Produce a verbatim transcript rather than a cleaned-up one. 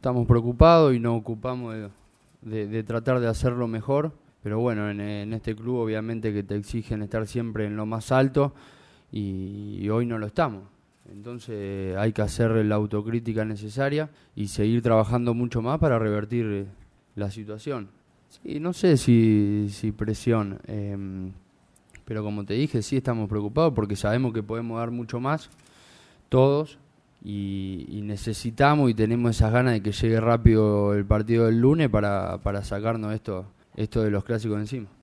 estamos preocupados y nos ocupamos de, de, de tratar de hacerlo mejor. Pero bueno, en, en este club obviamente que te exigen estar siempre en lo más alto y, y hoy no lo estamos. Entonces hay que hacer la autocrítica necesaria y seguir trabajando mucho más para revertir la situación. Sí, no sé si, si presión, eh, pero como te dije, sí estamos preocupados porque sabemos que podemos dar mucho más, todos, y, y necesitamos y tenemos esas ganas de que llegue rápido el partido del lunes para, para sacarnos esto, esto de los clásicos de encima.